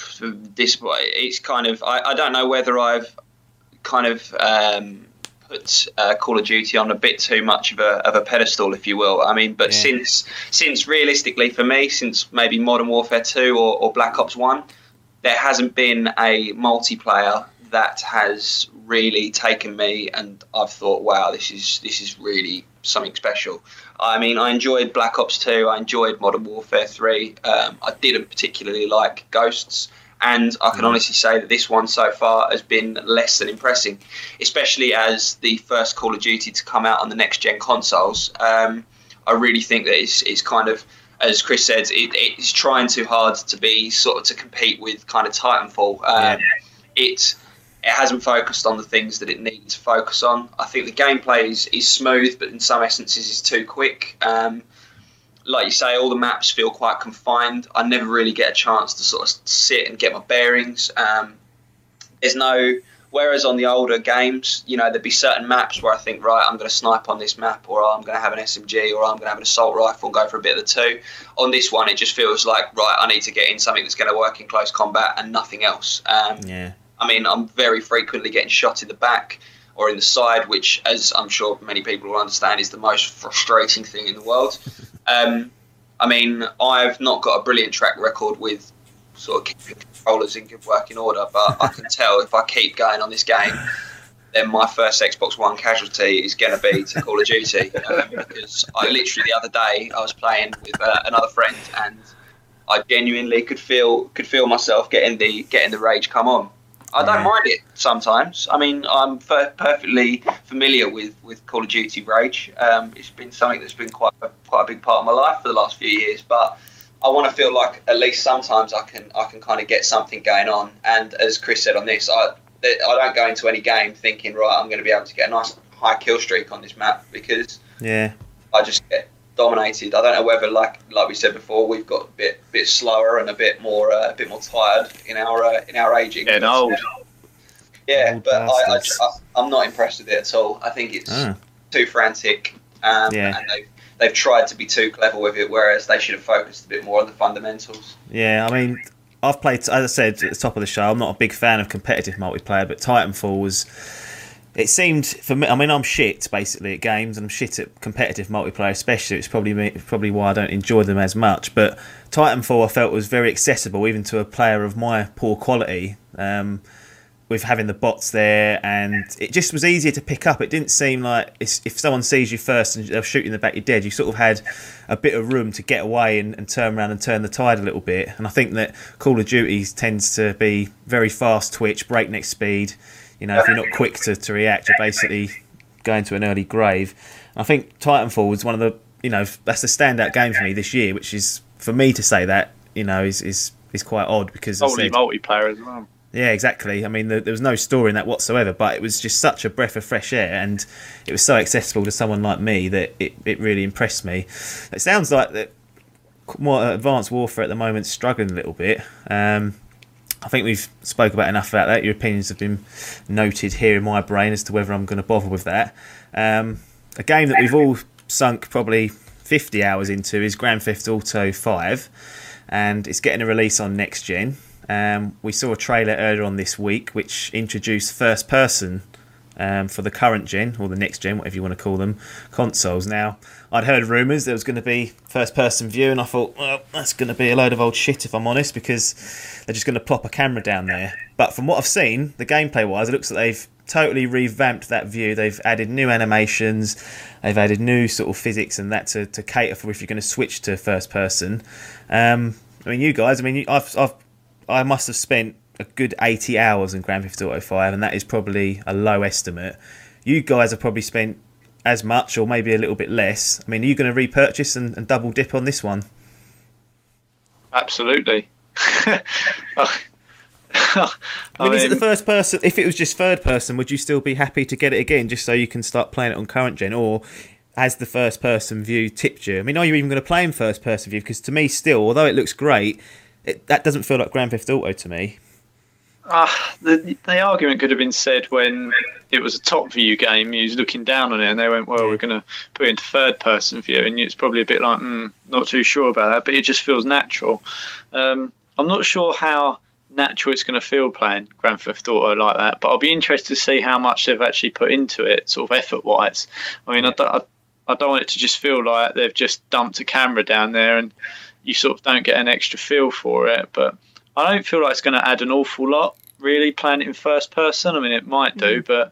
this. It's kind of I, I don't know whether I've kind of um, put uh, Call of Duty on a bit too much of a of a pedestal, if you will. I mean, but Yeah. since since realistically for me, since maybe Modern Warfare two or, or Black Ops one, there hasn't been a multiplayer that has really taken me, and I've thought, wow, this is this is really something special. I mean, I enjoyed Black Ops two, I enjoyed Modern Warfare three. Um, I didn't particularly like Ghosts, and I can honestly say that this one so far has been less than impressive, especially as the first Call of Duty to come out on the next gen consoles. Um, I really think that it's, it's kind of, as Chris said, it, it's trying too hard to be sort of to compete with kind of Titanfall. Um, Yeah. It it hasn't focused on the things that it needed to focus on. I think the gameplay is, is smooth, but in some instances is too quick. Um, like you say, all the maps feel quite confined. I never really get a chance to sort of sit and get my bearings. Um, there's no... Whereas on the older games, you know, there'd be certain maps where I think, right, I'm going to snipe on this map, or I'm going to have an S M G, or I'm going to have an assault rifle and go for a bit of the two. On this one, it just feels like, right, I need to get in something that's going to work in close combat and nothing else. Um, yeah, I mean, I'm very frequently getting shot in the back or in the side, which, as I'm sure many people will understand, is the most frustrating thing in the world. Um, I mean, I've not got a brilliant track record with sort of keeping controllers in good working order, but I can tell if I keep going on this game, then my first Xbox One casualty is going to be to Call of Duty, um, because I literally the other day I was playing with uh, another friend, and I genuinely could feel could feel myself getting the getting the rage come on. I don't Yeah. mind it sometimes. I mean, I'm per- perfectly familiar with, with Call of Duty rage. Um, it's been something that's been quite a, quite a big part of my life for the last few years, but I want to feel like at least sometimes I can I can kind of get something going on. And as Chris said on this, I I don't go into any game thinking, right, I'm going to be able to get a nice high kill streak on this map, because yeah, I just get dominated. I don't know whether, like like we said before, we've got a bit bit slower and a bit more uh, a bit more tired in our uh, in our aging. Getting But, old. Yeah, Old but I, I, bastards. I, I'm not impressed with it at all. I think it's Ah. too frantic, um, Yeah. and they've they've tried to be too clever with it, whereas they should have focused a bit more on the fundamentals. yeah. I mean, I've played, as I said at the top of the show, I'm not a big fan of competitive multiplayer, but Titanfall was. It seemed for me. I mean, I'm shit basically at games, and I'm shit at competitive multiplayer, especially. It's probably me, probably why I don't enjoy them as much. But Titanfall, I felt was very accessible, even to a player of my poor quality. Um, with having the bots there, and it just was easier to pick up. It didn't seem like it's, if someone sees you first and they'll shoot you in the back, you're dead. You sort of had a bit of room to get away and, and turn around and turn the tide a little bit. And I think that Call of Duty tends to be very fast twitch, breakneck speed. You know, if you're not quick to, to react, you're basically going to an early grave. And I think Titanfall was one of the, you know, that's the standout game for me this year, which is, for me to say that, you know, is is, is quite odd, because as I Only said, multiplayer as well. yeah, exactly. I mean, there, there was no story in that whatsoever, but it was just such a breath of fresh air, and it was so accessible to someone like me that it, it really impressed me. It sounds like that more Advanced Warfare at the moment is struggling a little bit. Um, I think we've spoke about enough about that. Your opinions have been noted here in my brain as to whether I'm going to bother with that. Um, a game that we've all sunk probably fifty hours into is Grand Theft Auto five, and it's getting a release on next gen. Um, we saw a trailer earlier on this week which introduced first-person um, for the current gen, or the next gen, whatever you want to call them, consoles. Now, I'd heard rumours there was going to be first-person view, and I thought, well, that's going to be a load of old shit, if I'm honest, because they're just going to plop a camera down there. But from what I've seen, the gameplay-wise, it looks like they've totally revamped that view. They've added new animations, they've added new sort of physics and that to, to cater for if you're going to switch to first-person. Um, I mean, you guys, I mean, I've, I've, I must have spent a good eighty hours in Grand Theft Auto five, and that is probably a low estimate. You guys have probably spent as much or maybe a little bit less. I mean, are you going to repurchase and, and double dip on this one? Absolutely. I, I mean, is it the first person? If it was just third person, would you still be happy to get it again just so you can start playing it on current gen? Or has the first person view tipped you? I mean, are you even going to play in first person view? Because to me still, although it looks great, it, that doesn't feel like Grand Theft Auto to me. Uh, the, the argument could have been said when it was a top view game. You was looking down on it, and they went, "Well, we're going to put it into third person view," and it's probably a bit like, mm, "Not too sure about that," but it just feels natural. Um, I'm not sure how natural it's going to feel playing Grand Theft Auto like that, but I'll be interested to see how much they've actually put into it, sort of effort wise. I mean, I don't, I, I don't want it to just feel like they've just dumped a camera down there and you sort of don't get an extra feel for it, but I don't feel like it's going to add an awful lot, really, playing it in first person. I mean, it might do, but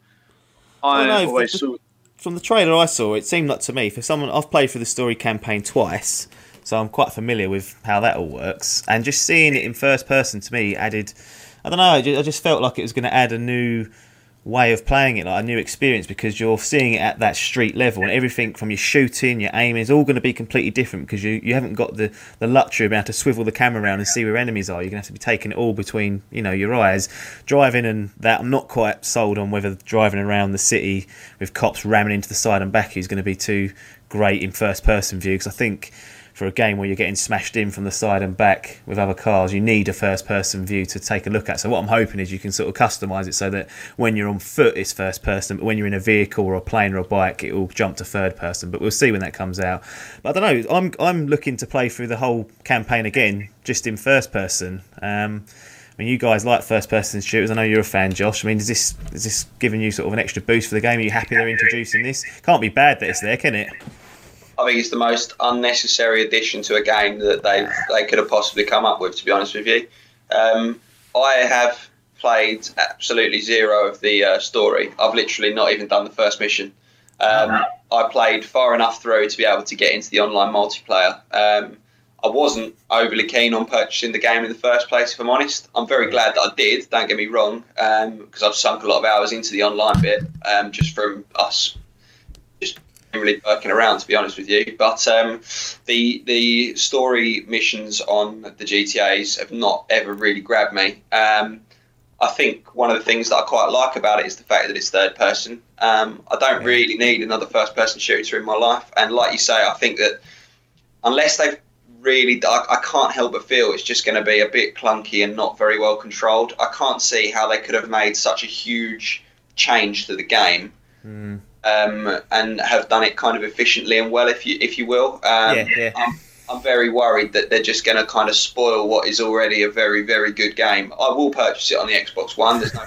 I oh, no, always from saw... the, from the trailer I saw, it seemed like to me, for someone, I've played through the story campaign twice, so I'm quite familiar with how that all works, and just seeing it in first person to me added, I don't know, I just felt like it was going to add a new way of playing it, like a new experience, because you're seeing it at that street level, and everything from your shooting, your aiming is all going to be completely different, because you, you haven't got the, the luxury of being able to swivel the camera around and see where enemies are. You're going to have to be taking it all between, you know, your eyes. Driving and that, I'm not quite sold on whether driving around the city with cops ramming into the side and back is going to be too great in first person view, because I think for a game where you're getting smashed in from the side and back with other cars, you need a first-person view to take a look at. So what I'm hoping is you can sort of customise it so that when you're on foot, it's first-person, but when you're in a vehicle or a plane or a bike, it will jump to third-person. But we'll see when that comes out. But I don't know, I'm I'm looking to play through the whole campaign again, just in first-person. Um, I mean, you guys like first-person shooters. I know you're a fan, Josh. I mean, is this is this giving you sort of an extra boost for the game? Are you happy they're introducing this? Can't be bad that it's there, can it? I think it's the most unnecessary addition to a game that they they could have possibly come up with, to be honest with you. Um, I have played absolutely zero of the uh, story. I've literally not even done the first mission. Um, I played far enough through to be able to get into the online multiplayer. Um, I wasn't overly keen on purchasing the game in the first place, if I'm honest. I'm very glad that I did, don't get me wrong, because um, I've sunk a lot of hours into the online bit, um, just from us just really working around, to be honest with you. But um, the the story missions on the G T As have not ever really grabbed me. Um, I think one of the things that I quite like about it is the fact that it's third person. Um, I don't really need another first person shooter in my life. And like you say, I think that unless they've really, I, I can't help but feel it's just going to be a bit clunky and not very well controlled. I can't see how they could have made such a huge change to the game. Mm. Um, and have done it kind of efficiently and well, if you if you will. Um, yeah, yeah. I'm, I'm very worried that they're just going to kind of spoil what is already a very, very good game. I will purchase it on the Xbox One. There's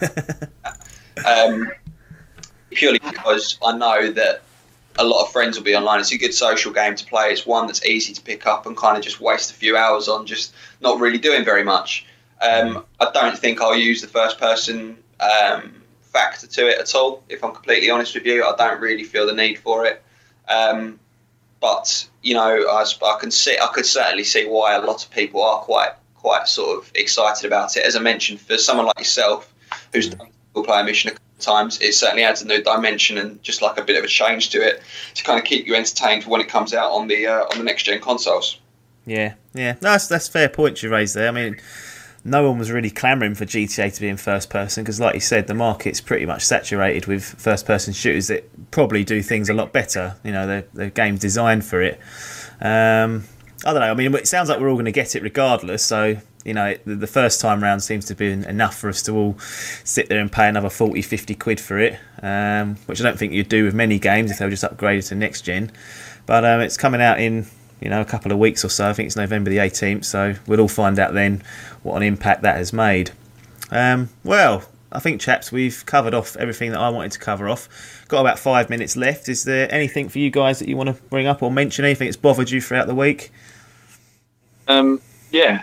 no um, purely because I know that a lot of friends will be online. It's a good social game to play. It's one that's easy to pick up and kind of just waste a few hours on, just not really doing very much. Um, I don't think I'll use the first person um, factor to it at all, if I'm completely honest with you. I don't really feel the need for it. Um, but you know, I, I can see, I could certainly see why a lot of people are quite, quite sort of excited about it. As I mentioned, for someone like yourself, who's done a single player mission a couple of times, it certainly adds a new dimension and just like a bit of a change to it to kind of keep you entertained for when it comes out on the uh, on the next gen consoles. Yeah, yeah, no, that's that's fair point you raised there. I mean, no one was really clamouring for G T A to be in first person because, like you said, the market's pretty much saturated with first person shooters that probably do things a lot better. You know, the the game's designed for it. Um, I don't know. I mean, it sounds like we're all going to get it regardless. So, you know, the, the first time round seems to be enough for us to all sit there and pay another forty, fifty quid for it, um, which I don't think you'd do with many games if they were just upgraded to next gen. But um, it's coming out in, you know, a couple of weeks or so. I think it's November the eighteenth, so we'll all find out then what an impact that has made. Um, well, I think, chaps, we've covered off everything that I wanted to cover off. Got about five minutes left. Is there anything for you guys that you want to bring up or mention? Anything that's bothered you throughout the week? Um, yeah.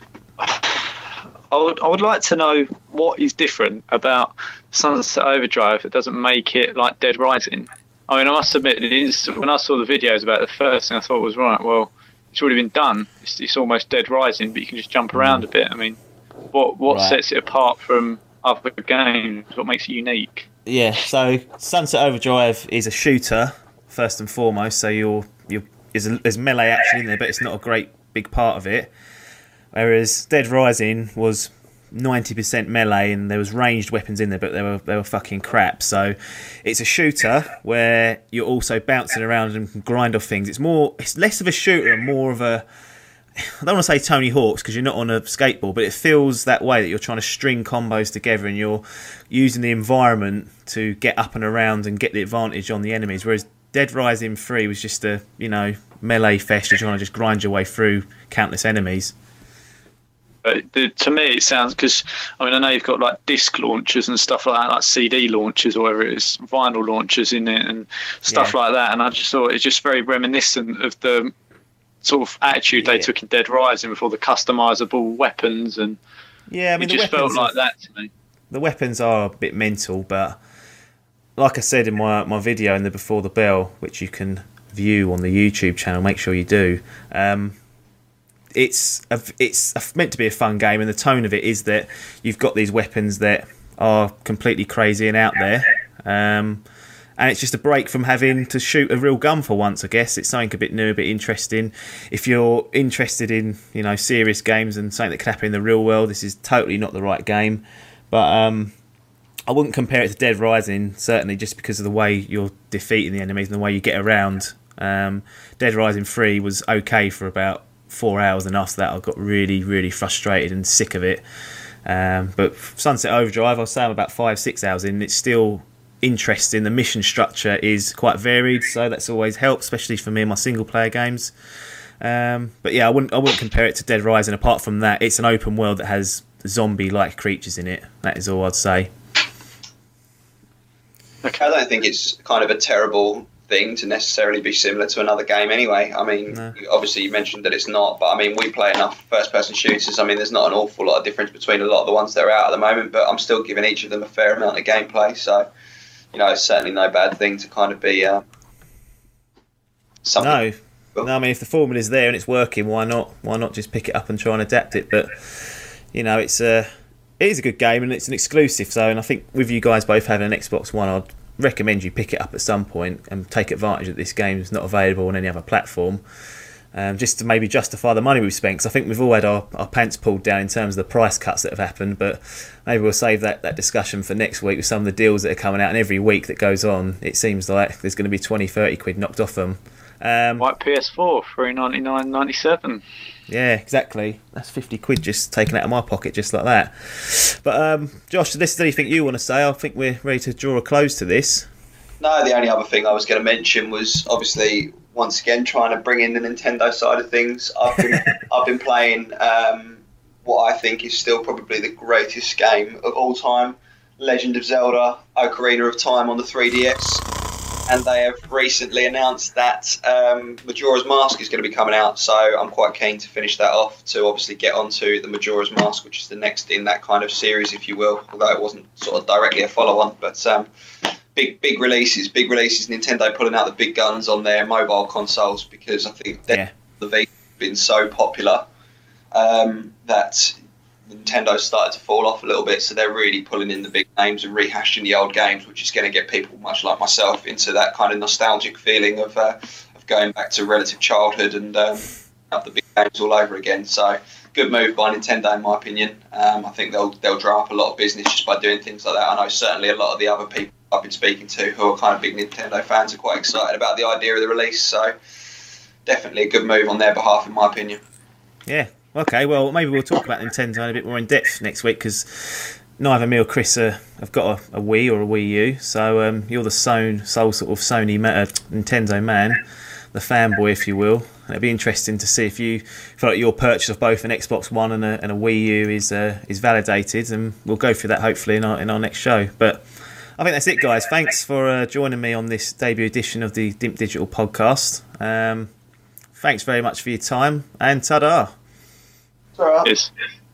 I would, I would like to know what is different about Sunset Overdrive that doesn't make it like Dead Rising. I mean, I must admit, it is, when I saw the videos about it, the first thing I thought was, right, well, it's already been done. It's, it's almost Dead Rising, but you can just jump around a bit. I mean, what what Right. sets it apart from other games? What makes it unique? Yeah, so Sunset Overdrive is a shooter, first and foremost, so you're, you're, there's, a, there's melee action in there, but it's not a great big part of it. Whereas Dead Rising was ninety percent melee and there was ranged weapons in there, but they were they were fucking crap. So it's a shooter where you're also bouncing around and can grind off things. It's more, it's less of a shooter and more of a, I don't want to say Tony Hawk's because you're not on a skateboard, but it feels that way, that you're trying to string combos together and you're using the environment to get up and around and get the advantage on the enemies. Whereas Dead Rising three was just a, you know, melee fest. You're trying to just grind your way through countless enemies. But the, to me, it sounds, because I mean, I know you've got like disc launchers and stuff like that, like C D launchers or whatever it is, vinyl launchers in it and stuff Yeah. like that. And I just thought it's just very reminiscent of the sort of attitude they Yeah. took in Dead Rising with all the customizable weapons, and Yeah, I mean, it the just felt weapons, like are, that to me. the weapons are a bit mental, but like I said in my, my video in the Before the Bell, which you can view on the YouTube channel, make sure you do. Um, it's a, it's a, meant to be a fun game, and the tone of it is that you've got these weapons that are completely crazy and out there, um, and it's just a break from having to shoot a real gun for once. I guess it's something a bit new, a bit interesting. If you're interested in, you know, serious games and something that can happen in the real world, this is totally not the right game. But um, I wouldn't compare it to Dead Rising, certainly, just because of the way you're defeating the enemies and the way you get around. Um, Dead Rising three was okay for about four hours, and after that I got really, really frustrated and sick of it. Um, but Sunset Overdrive, I'll say I'm about five, six hours in. It's still interesting. The mission structure is quite varied, so that's always helped, especially for me in my single-player games. Um, but yeah, I wouldn't, I wouldn't compare it to Dead Rising. Apart from that, it's an open world that has zombie-like creatures in it. That is all I'd say. I don't think it's kind of a terrible thing to necessarily be similar to another game anyway. I mean, No. obviously you mentioned that it's not, but I mean, we play enough first-person shooters. I mean, there's not an awful lot of difference between a lot of the ones that are out at the moment, but I'm still giving each of them a fair amount of gameplay. So, you know, it's certainly no bad thing to kind of be uh, something. No, no. I mean, if the formula is there and it's working, why not? Why not just pick it up and try and adapt it? But you know, it's a it is a good game and it's an exclusive. So, and I think with you guys both having an Xbox One, I'd recommend you pick it up at some point and take advantage that this game is not available on any other platform. Um, just to maybe justify the money we've spent, because I think we've all had our, our pants pulled down in terms of the price cuts that have happened, but maybe we'll save that, that discussion for next week with some of the deals that are coming out, and every week that goes on it seems like there's going to be twenty, thirty quid knocked off them. Um, Like P S four, three ninety-nine ninety-seven. yeah, exactly. That's fifty quid just taken out of my pocket just like that. But um, Josh, unless there's anything you want to say, I think we're ready to draw a close to this. No, the only other thing I was going to mention was obviously once again trying to bring in the Nintendo side of things. I've been I've been playing um, what I think is still probably the greatest game of all time, Legend of Zelda: Ocarina of Time on the three D S, and they have recently announced that um, Majora's Mask is going to be coming out. So I'm quite keen to finish that off to obviously get onto the Majora's Mask, which is the next in that kind of series, if you will. Although it wasn't sort of directly a follow-on, but. Um, Big big releases, big releases. Nintendo pulling out the big guns on their mobile consoles because I think Yeah. the Vita has been so popular um, that Nintendo's started to fall off a little bit. So they're really pulling in the big names and rehashing the old games, which is going to get people, much like myself, into that kind of nostalgic feeling of uh, of going back to relative childhood and um, up the big games all over again. So good move by Nintendo, in my opinion. Um, I think they'll they'll draw up a lot of business just by doing things like that. I know certainly a lot of the other people I've been speaking to who are kind of big Nintendo fans are quite excited about the idea of the release, so definitely a good move on their behalf, in my opinion. Yeah. Okay. Well, maybe we'll talk about Nintendo a bit more in depth next week because neither me or Chris are, have got a, a Wii or a Wii U, so um, you're the sole, sole sort of Sony ma- uh, Nintendo man. the fanboy, if you will. It'll be interesting to see if you feel like your purchase of both an Xbox One and a, and a Wii U is uh, is validated, and we'll go through that hopefully in our in our next show. But I think that's it, guys. Thanks for uh, joining me on this debut edition of the D I M P Digital podcast. Um, thanks very much for your time, and ta-da. It's all right. Yes.